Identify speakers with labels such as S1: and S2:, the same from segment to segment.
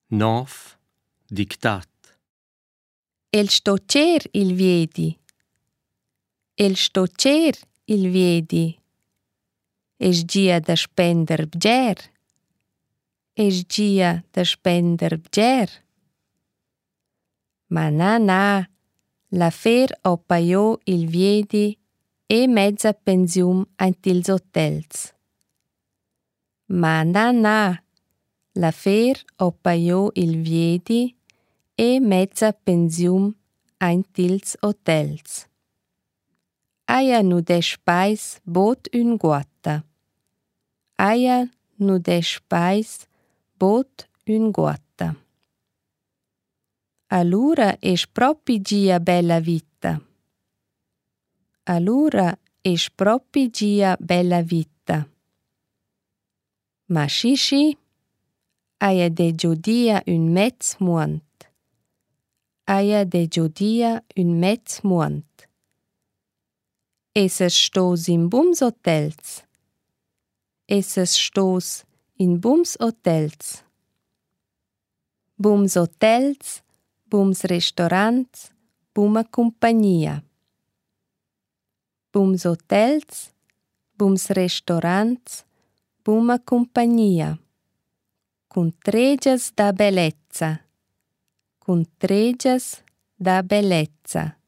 S1: 9. Dictat.
S2: El sto cer il viedi. El sto cer il viedi. Es gia da spender bger. Es gia da spender bger. Ma na, la fer o paio il viedi e mezza pensium ant ils hotels. Ma na, la fer o paio il viedi e mezza pensium ant ils hotels. Aia nu des pais bot un guatta. Aia nu des pais bot un guatta. Allura es propi gia bella vita. Allura es propi gia bella vita. Ma schi, aia de giodia un mezz muont. Aia de giodia un mezz muont. Esses stos in bums hotels. Esses stos in bums hotels. Bums hotels, bums restaurants, buma compagnia. Bums hotels, bums restaurants, buma compagnia. Cun tregias da bellezza. Cun tregias da bellezza.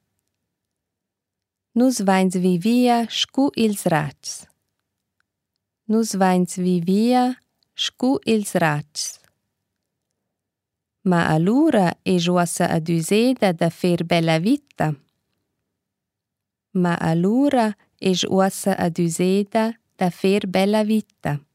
S2: Nus vains vivia scu ils rats. Nus vains vivia scu ils rats. Ma allura es uossa aduseda da fer bella vita. Ma allura es uossa aduseda da fer bella vita.